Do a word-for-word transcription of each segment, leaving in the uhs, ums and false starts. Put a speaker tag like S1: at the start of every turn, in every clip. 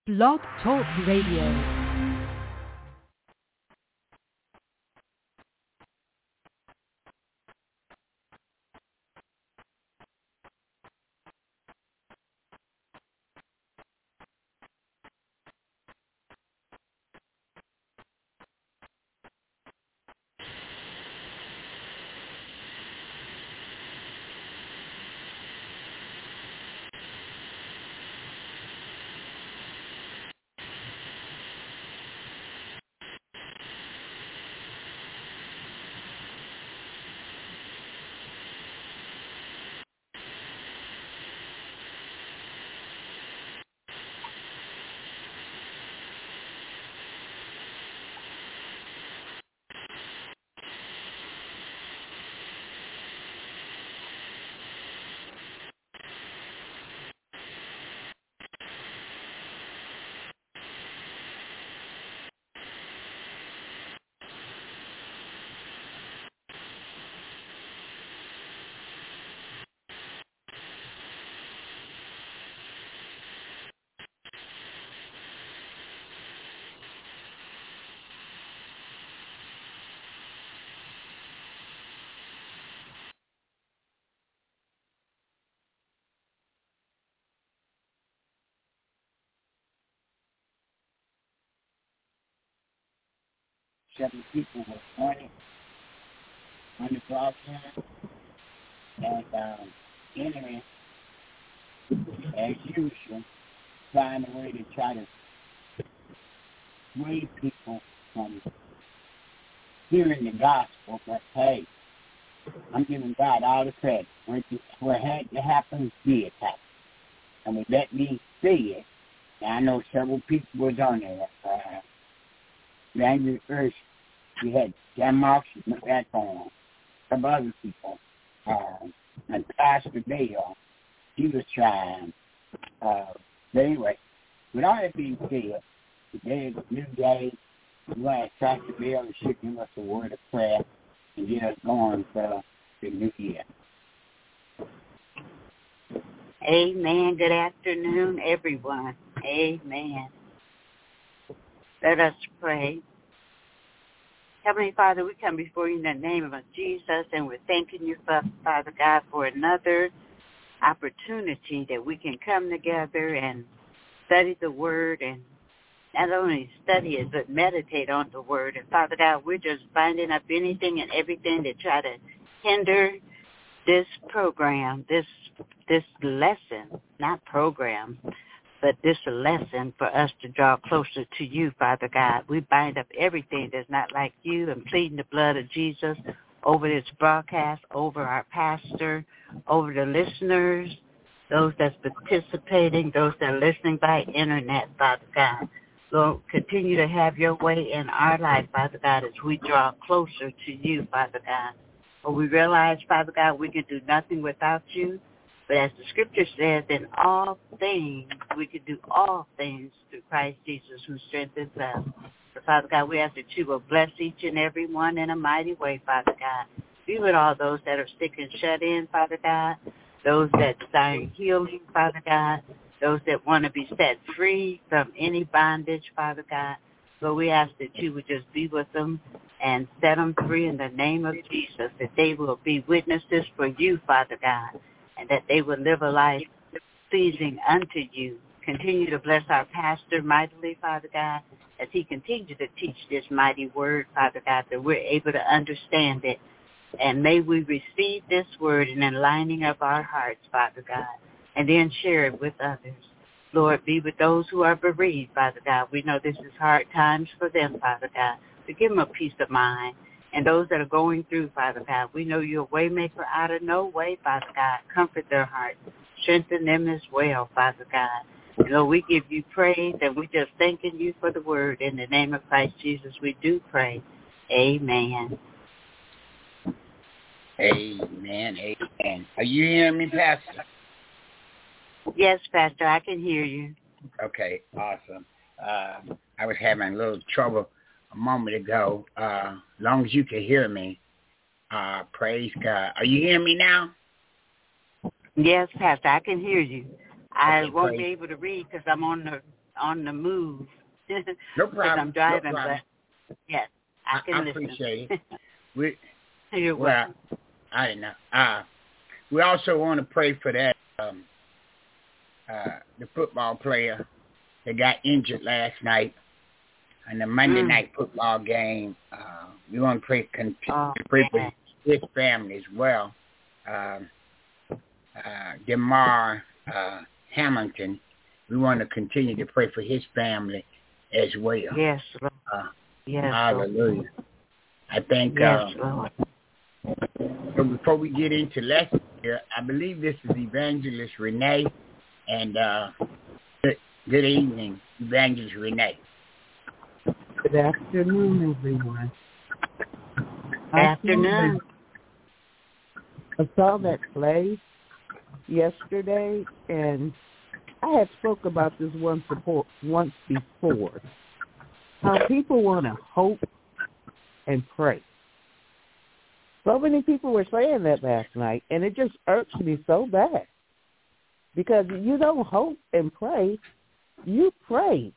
S1: Blog Talk Radio.
S2: Seven people were on it, on the broadcast, and um, entering, as usual, find a way to try to sway people from hearing the gospel, but hey, I'm giving God all the credit. What had to happen did happen. And with that being said, and I know several people was on there. Uh, Landry Hirsch, we had Jan Marks, back on, some other people, uh, and Pastor Bale, he was trying. Uh, but anyway, with all that being said, today is a new day. We want to ask Pastor Bale to give us a word of prayer and get us going for the new year.
S3: Amen. Good afternoon, everyone. Amen. Let us pray. Heavenly Father, we come before you in the name of Jesus, and we're thanking you, Father God, for another opportunity that we can come together and study the Word, and not only study it, but meditate on the Word. And Father God, we're just binding up anything and everything that try to hinder this program, this this lesson, not program, but this lesson for us to draw closer to you, Father God. We bind up everything that's not like you and pleading the blood of Jesus over this broadcast, over our pastor, over the listeners, those that's participating, those that are listening by internet, Father God. Lord, continue to have your way in our life, Father God, as we draw closer to you, Father God. For we realize, Father God, we can do nothing without you. But as the scripture says, in all things, we can do all things through Christ Jesus who strengthens us. So, Father God, we ask that you will bless each and every one in a mighty way, Father God. Be with all those that are sick and shut in, Father God, those that desire healing, Father God, those that want to be set free from any bondage, Father God. So we ask that you would just be with them and set them free in the name of Jesus, that they will be witnesses for you, Father God, and that they will live a life pleasing unto you. Continue to bless our pastor mightily, Father God, as he continues to teach this mighty word, Father God, that we're able to understand it. And may we receive this word in the lining of our hearts, Father God, and then share it with others. Lord, be with those who are bereaved, Father God. We know this is hard times for them, Father God. So give them a peace of mind. And those that are going through, Father God, we know you're a way maker out of no way, Father God. Comfort their hearts. Strengthen them as well, Father God. And Lord, we give you praise, and we just thanking you for the word. In the name of Christ Jesus, we do pray. Amen.
S2: Amen. Amen. Are you hearing me, Pastor?
S3: Yes, Pastor, I can hear you.
S2: Okay, awesome. Uh, I was having a little trouble a moment ago. Uh, as long as you can hear me, uh, praise God. Are you hearing me now?
S3: Yes, Pastor, I can hear you. I
S2: okay,
S3: won't
S2: praise.
S3: be able to read because I'm on the on the move.
S2: No
S3: Because
S2: problem.
S3: I'm driving,
S2: no problem.
S3: but yes, I
S2: I,
S3: can
S2: I
S3: listen.
S2: appreciate it. We,
S3: You're
S2: well,
S3: welcome.
S2: I know. Uh, we also want to pray for that um, uh, the football player that got injured last night in the Monday
S3: Mm.
S2: night football game. Uh, we want to pray, continue
S3: Oh,
S2: to pray
S3: yeah.
S2: for his family as well. Um, uh, DeMar uh, Hamilton, we want to continue to pray for his family as well.
S3: Yes, Lord.
S2: Uh,
S3: Yes, Lord.
S2: hallelujah. I think
S3: Yes,
S2: uh,
S3: Lord.
S2: so before we get into lesson here, I believe this is Evangelist Renee. And uh, good, good evening, Evangelist Renee.
S4: Good afternoon, everyone.
S3: Good afternoon.
S4: I saw that play yesterday, and I had spoke about this once before, once before. How people want to hope and pray. So many people were saying that last night, and it just irks me so bad. Because you don't hope and pray, you pray.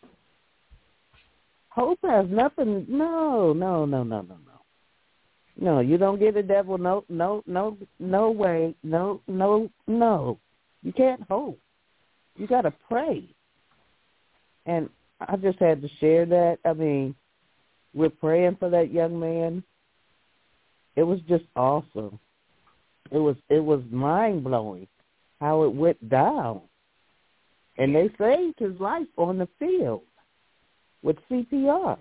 S4: Hope has nothing, no, no, no, no, no, no. No, you don't get the devil, no, no, no, no way, no, no, no. You can't hope. You got to pray. And I just had to share that. I mean, we're praying for that young man. It was just awesome. It was, it was mind-blowing how it went down. And they saved his life on the field with C P R.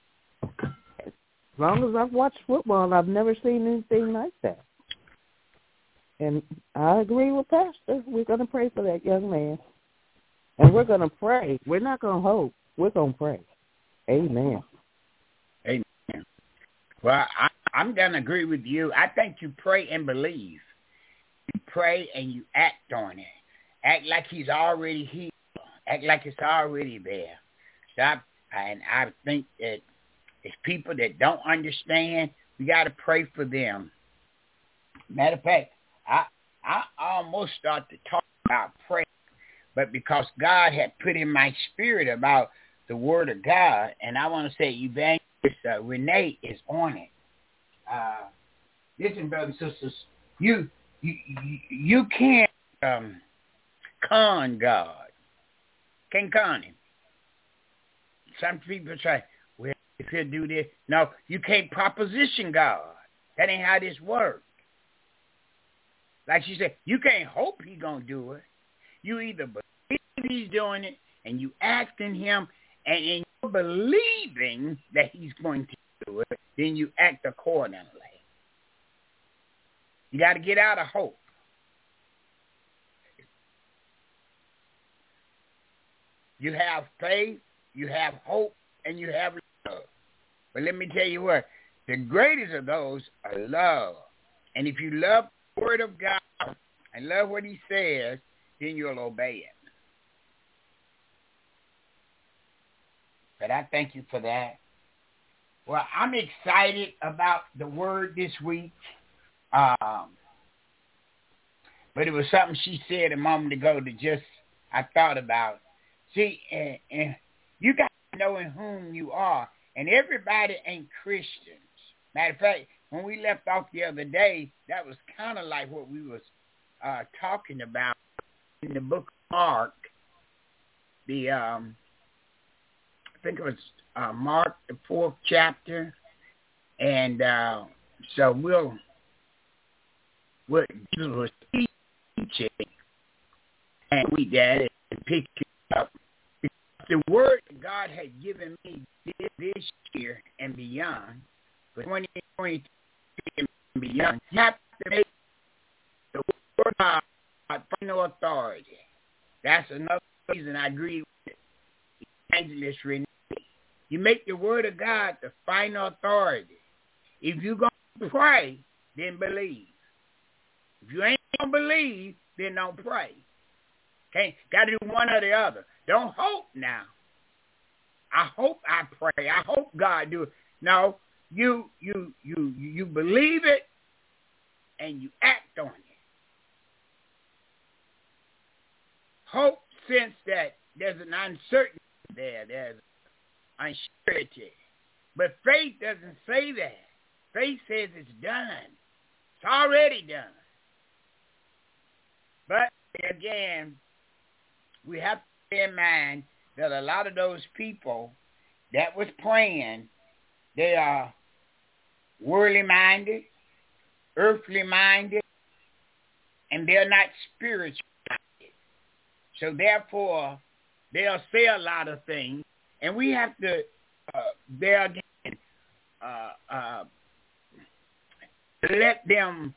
S4: As long as I've watched football, I've never seen anything like that. And I agree with Pastor. We're going to pray for that young man. And we're going to pray. We're not going to hope. We're going to pray. Amen.
S2: Amen. Well, I, I'm going to agree with you. I think you pray and believe. You pray and you act on it. Act like he's already here. Act like it's already there. Stop. And I think that it's people that don't understand. We got to pray for them. Matter of fact, I I almost started to talk about prayer, but because God had put in my spirit about the Word of God, and I want to say Evangelist uh, Renee is on it. Uh, listen, brothers and sisters, you you you can't um, con God. Can't con him. Some people say, well, if he'll do this. No, you can't proposition God. That ain't how this works. Like she said, you can't hope he's going to do it. You either believe he's doing it, and you act in him, and in your believing that he's going to do it, then you act accordingly. You got to get out of hope. You have faith, you have hope, and you have love. But let me tell you what, the greatest of those are love. And if you love the Word of God and love what he says, then you'll obey it. But I thank you for that. Well, I'm excited about the Word this week. Um, but it was something she said a moment ago that just I thought about. See, and, and you got to know in whom you are. And everybody ain't Christians. Matter of fact, when we left off the other day, that was kind of like what we was uh, talking about in the book of Mark. The um, I think it was uh, Mark, the fourth chapter. And uh, so we'll, what Jesus was teaching, and we did it and pick it up. The word God had given me this year and beyond, for twenty twenty and beyond, you have to make the word of God final authority. That's another reason I agree with Evangelist Renee. You make the word of God the final authority. If you're going to pray, then believe. If you ain't going to believe, then don't pray. Okay? Got to do one or the other. Don't hope now. I hope I pray. I hope God do it. No, you you you you believe it and you act on it. Hope sense that there's an uncertainty
S5: there. There's uncertainty. But faith doesn't say that. Faith says it's done. It's already done. But again, we have to bear in mind that a lot of those people that was praying, they are worldly minded, earthly minded, and they're not spiritual minded. So therefore, they'll say a lot of things, and we have to, uh, there again, uh, uh, let them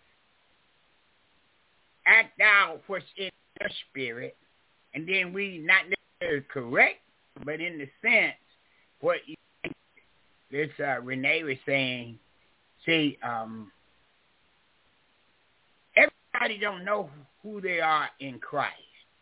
S5: act out what's in their spirit, and then we not necessarily correct, but in the sense, what you, this uh, Renee was saying, see, um, everybody don't know who they are in Christ.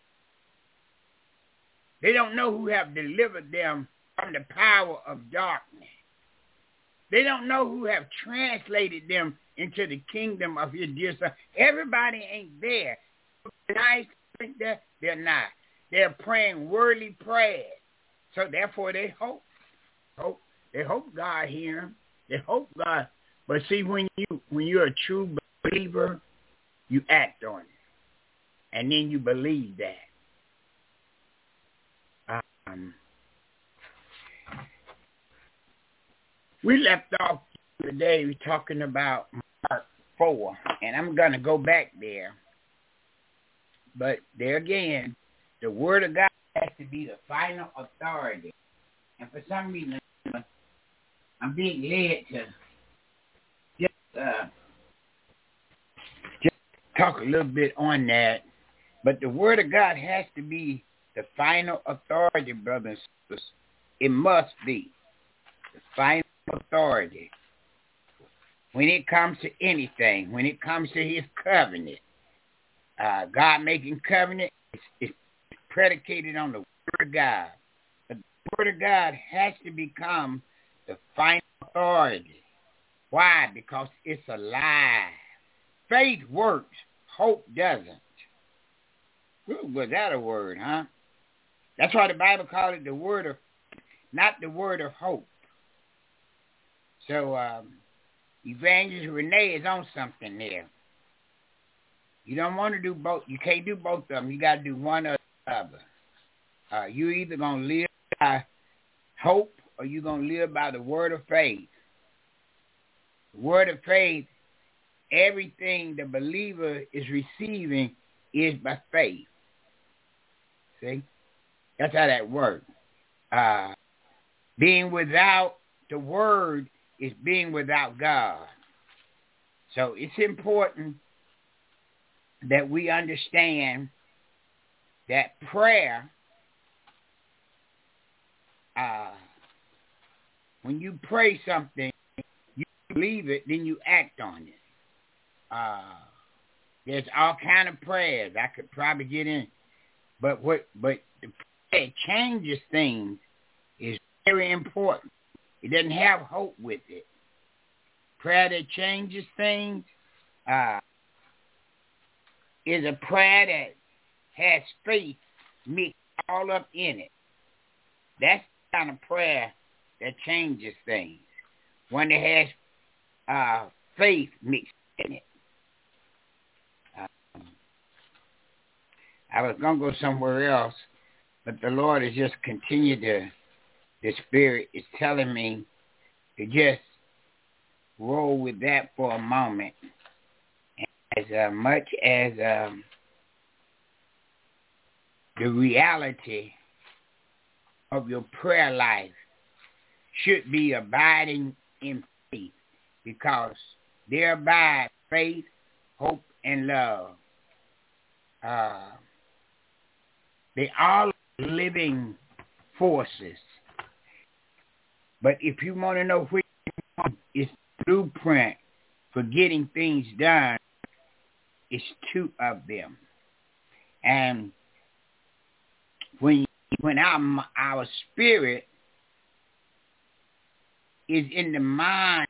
S5: They don't know who have delivered them from the power of darkness. They don't know who have translated them into the kingdom of his dear son. Everybody ain't there. Nice think that they're not. They're praying worldly prayers. So therefore they hope. Hope. They hope God hear them. They hope God. But see, when you when you're a true believer, you act on it. And then you believe that. Um, we left off today talking about Mark four, and I'm going to go back there. But there again, the Word of God has to be the final authority. And for some reason, I'm being led to just, uh, just talk a little bit on that. But the Word of God has to be the final authority, brothers and sisters. It must be the final authority. When it comes to anything, when it comes to his covenant, uh, God making covenant, it's, it's predicated on the Word of God. But the Word of God has to become the final authority. Why? Because it's alive. Faith works. Hope doesn't. Ooh, was that a word, huh? That's why the Bible called it the word of, not the word of hope. So, um, Evangelist Renee is on something there. You don't want to do both. You can't do both of them. You got to do one or the other. Uh, you're either going to live by hope or you're going to live by the word of faith. The word of faith, everything the believer is receiving is by faith. See? That's how that works. Uh, being without the word is being without God. So it's important that we understand that prayer, uh, when you pray something, you believe it, then you act on it. Uh, there's all kind of prayers. I could probably get in. But what? But the prayer changes things is very important. It doesn't have hope with it. Prayer that changes things uh, is a prayer that has faith mixed all up in it. That's the kind of prayer that changes things. One that has uh, faith mixed in it. Um, I was going to go somewhere else, but the Lord has just continued to, the Spirit is telling me to just roll with that for a moment. As uh, much as um, the reality of your prayer life should be abiding in faith, because there abide faith, hope, and love. Uh, they all are living forces. But if you want to know which one is the blueprint for getting things done, it's two of them. And when when our our spirit is in the mind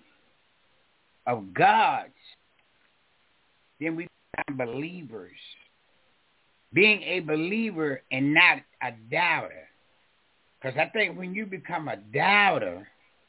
S5: of God, then we become believers. Being a believer and not a doubter Because I think when you become a doubter,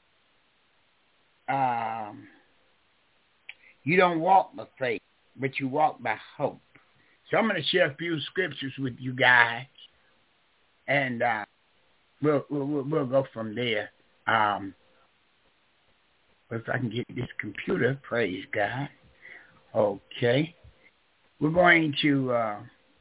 S5: um, you don't walk by faith, but you walk by hope. So I'm going to share a few scriptures with you guys, and uh, we'll, we'll we'll go from there. Um, if I can get this computer, praise God. Okay. We're going to, uh,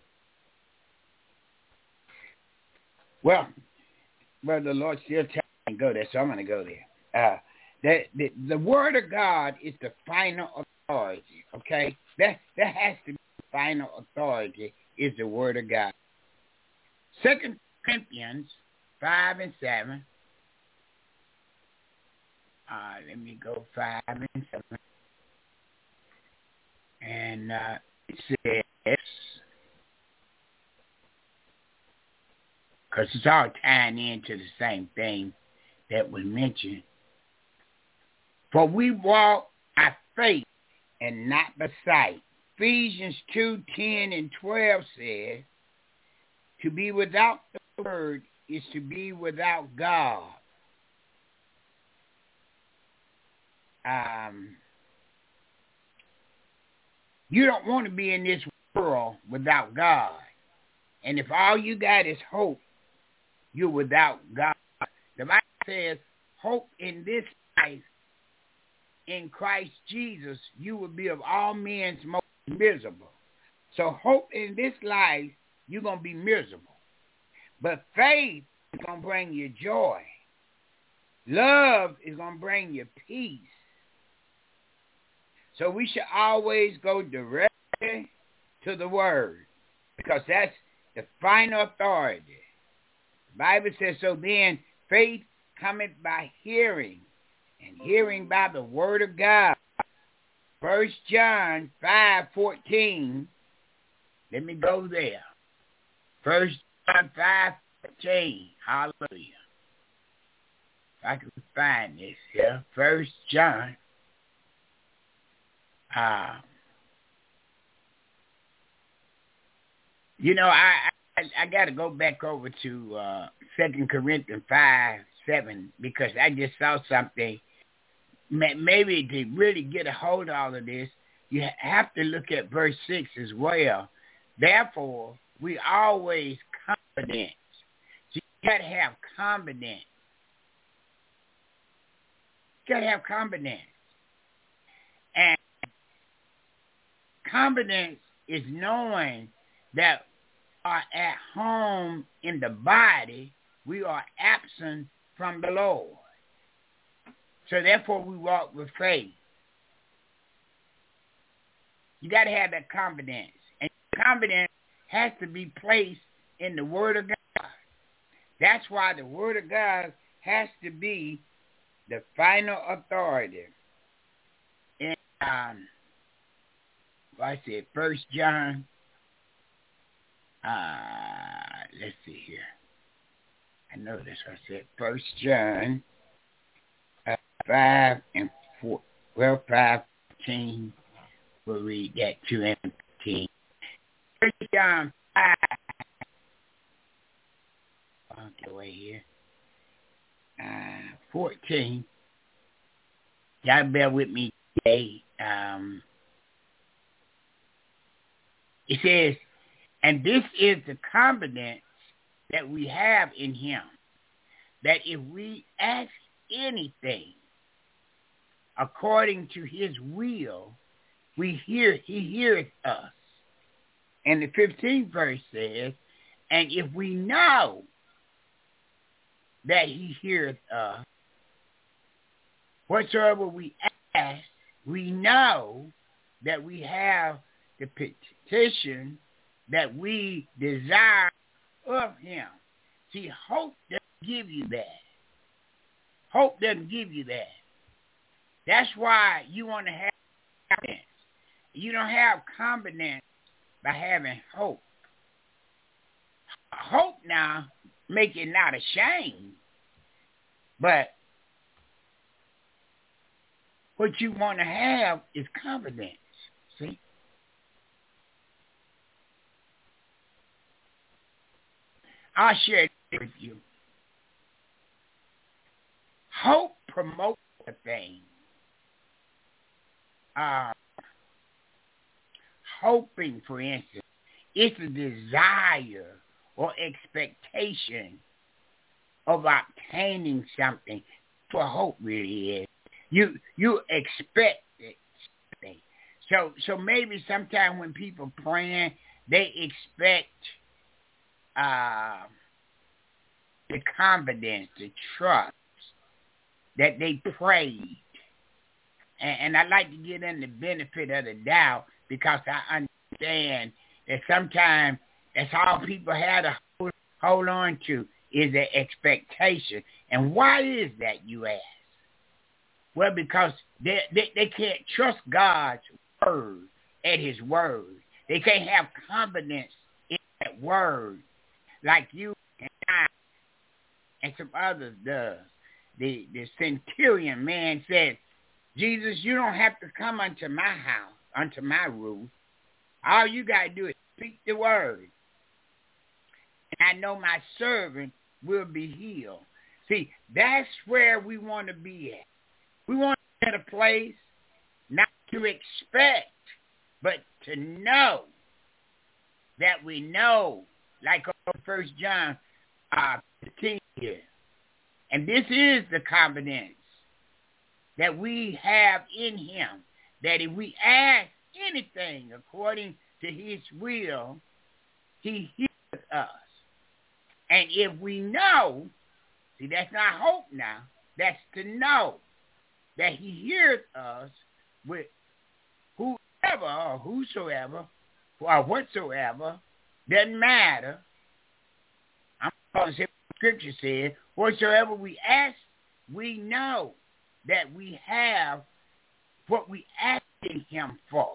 S5: well, well, the Lord still tells me to go there, so I'm going to go there. Uh, the, the, the Word of God is the final authority, okay? That, that has to be the final authority, is the Word of God. Second Corinthians five and seven. Uh, let me go five and seven. And uh, it says, because it's all tying into the same thing that we mentioned. For we walk by faith and not by sight. Ephesians two, ten and twelve says, to be without the Word is to be without God. Um, you don't want to be in this world without God. And if all you got is hope, you're without God. The Bible says, hope in this life, in Christ Jesus, you will be of all men's most miserable. So hope in this life, you're going to be miserable. But faith is going to bring you joy. Love is going to bring you peace. So we should always go directly to the Word, because that's the final authority. The Bible says, so then faith cometh by hearing, and hearing by the Word of God. First John five fourteen. Let me go there. First John five fourteen. Hallelujah. If I can find this here. First John. Uh, you know, I I, I got to go back over to uh, Second Corinthians five seven, because I just saw something. Maybe to really get a hold of all of this, you have to look at verse six as well. Therefore, we always confident. So you got to have confidence. You got to have confidence. And confidence is knowing that we are at home in the body, we are absent from the Lord. So therefore we walk with faith. You got to have that confidence. And confidence has to be placed in the Word of God. That's why the Word of God has to be the final authority. And um, I said First John. Uh, let's see here. I know this. I said First John uh, five and four. Well, five fourteen. We'll read that two and fifteen. First John five. I'll get away here. Uh, fourteen. Y'all bear with me today. Um, it says, and this is the confidence that we have in him, that if we ask anything according to his will, we hear he heareth us. And the fifteenth verse says, and if we know that he heareth us, whatsoever we ask, we know that we have the petition that we desire of him. See, hope doesn't give you that. Hope doesn't give you that. That's why you want to have confidence. You don't have confidence by having hope. Hope now make it not ashamed, but what you want to have is confidence. See? I'll share it with you. promote a thing. Uh, hoping, for instance, it's a desire or expectation of obtaining something. That's what hope really is. You you expect it. So so maybe sometime when people praying, they expect uh, the confidence, the trust that they prayed. And, and I like to give them the benefit of the doubt because I understand that sometimes that's all people have to hold, hold on to is the expectation. And why is that, you ask? Well, because they, they, they can't trust God's word at his word. They can't have confidence in that word like you and I and some others does. The, the centurion man said, Jesus, you don't have to come unto my house, unto my roof. All you got to do is speak the word. And I know my servant will be healed. See, that's where we want to be at. We want to be at a place not to expect, but to know that we know, like on First John uh, fifteen here. And this is the confidence that we have in him, that if we ask anything according to his will, he hears us. And if we know, see, that's not hope now, that's to know that he hears us with whoever or whosoever or whatsoever, doesn't matter. I'm going to say what Scripture says, whatsoever we ask, we know that we have what we asking him for,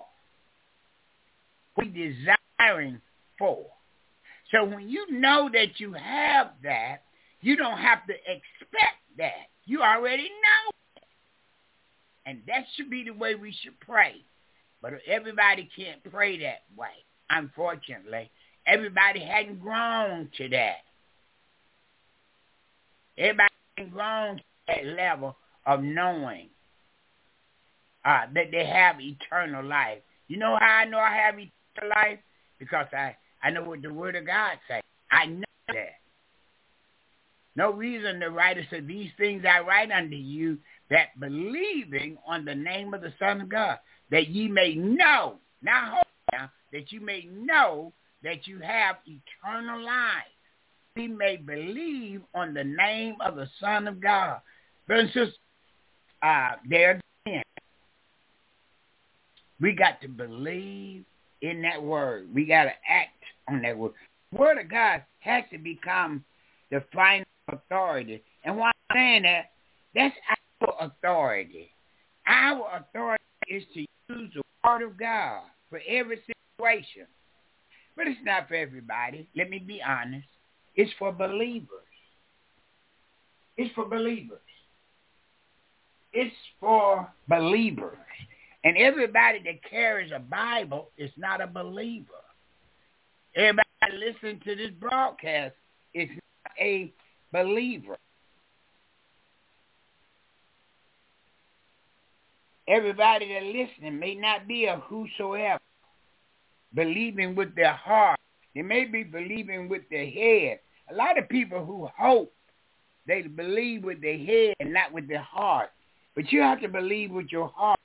S5: what we desiring for. So when you know that you have that, you don't have to expect that. You already know it. And that should be the way we should pray. But everybody can't pray that way. Unfortunately, everybody hadn't grown to that. Everybody hadn't grown to that level of knowing uh, that they have eternal life. You know how I know I have eternal life? Because I, I know what the Word of God says. I know that. No reason the writer said, these things I write unto you, that believing on the name of the Son of God, that ye may know, now hold on, that you may know that you have eternal life. We may believe on the name of the Son of God. Brothers and sisters, uh, there again, we got to believe in that word. We got to act on that word. The Word of God has to become the final authority. And why I'm saying that, that's our authority. Our authority is to use the Word of God for every situation. But it's not for everybody. Let me be honest. It's for believers. It's for believers. It's for believers. And everybody that carries a Bible is not a believer. Everybody listening to this broadcast is not a believer. Everybody that listening may not be a whosoever, believing with their heart. They may be believing with their head. A lot of people who hope, they believe with their head and not with their heart. But you have to believe with your heart.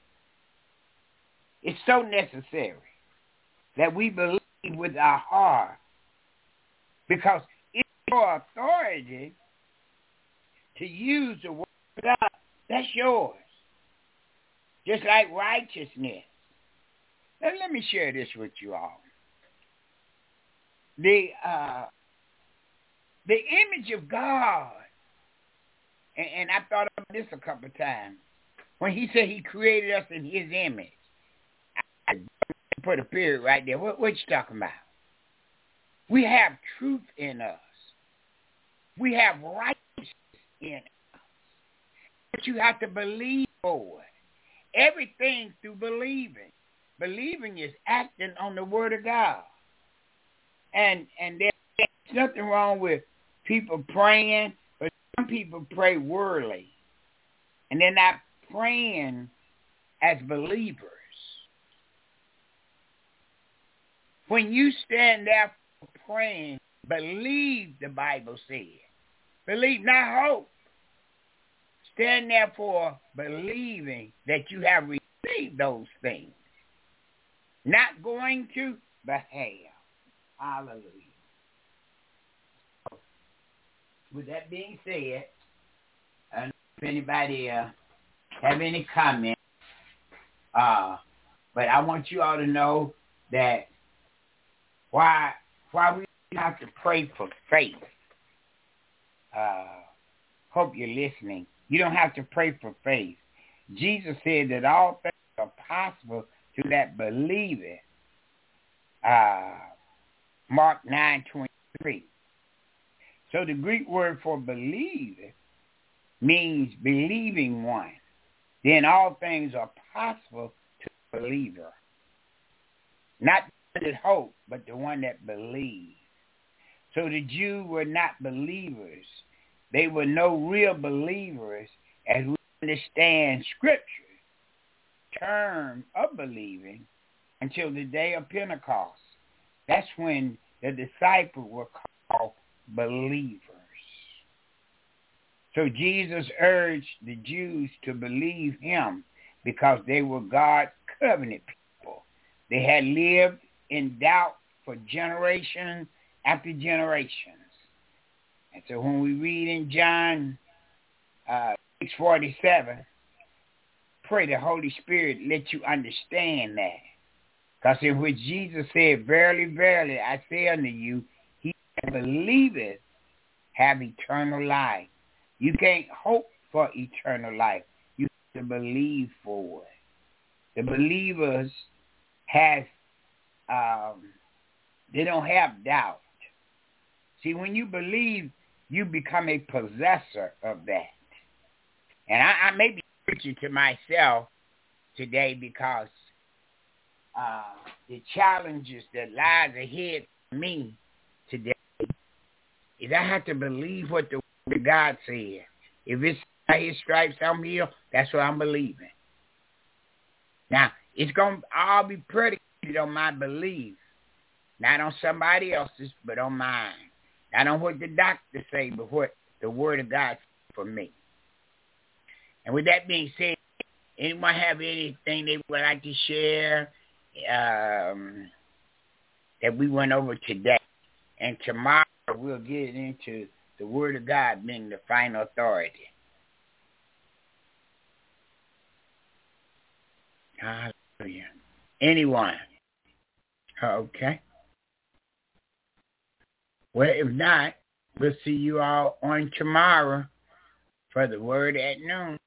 S5: It's so necessary that we believe with our heart, because it's your authority to use the word of God. That's yours. Just like righteousness. Now, let me share this with you all. The uh, the image of God, and, and I thought about this a couple of times, when he said he created us in his image. I, I put a period right there. What, what you talking about? We have truth in us. We have righteousness in us. But you have to believe for it. Everything through believing. Believing is acting on the Word of God. And and there's nothing wrong with people praying, but some people pray worldly. and they're not praying as believers. When you stand there praying, believe, the Bible says. Believe, not hope. Stand there for believing that you have received those things. Not going to, but have. Hallelujah. With that being said, I don't know if anybody uh, have any comments, uh, but I want you all to know that why why we have to pray for faith. Uh, hope you're listening. You don't have to pray for faith. Jesus said that all things are possible to that believeth. Uh, Mark nine twenty-three. So the Greek word for believe means believing one. Then all things are possible to the believer. Not the one that hope, but the one that believes. So the Jews were not believers. They were no real believers as we understand Scripture, term of believing, until the day of Pentecost. That's when the disciples were called believers. So Jesus urged the Jews to believe him because they were God's covenant people. They had lived in doubt for generation after generations. And so when we read in John uh, six forty-seven, pray the Holy Spirit let you understand that. Because in which Jesus said, verily, verily, I say unto you, he that believeth have eternal life. You can't hope for eternal life. You have to believe for it. The believers has, um, they don't have doubt. See, when you believe, you become a possessor of that. And I, I may be preaching to myself today because uh, the challenges that lies ahead for me today is I have to believe what the Word of God said. If it's by his stripes I'm healed, that's what I'm believing. Now, it's going to all be predicated on my belief, not on somebody else's, but on mine. Not on what the doctor say, but what the Word of God said for me. And with that being said, anyone have anything they would like to share um, that we went over today? And tomorrow we'll get into the Word of God being the final authority. Hallelujah. Anyone? Okay. Well, if not, we'll see you all on tomorrow for the Word at noon.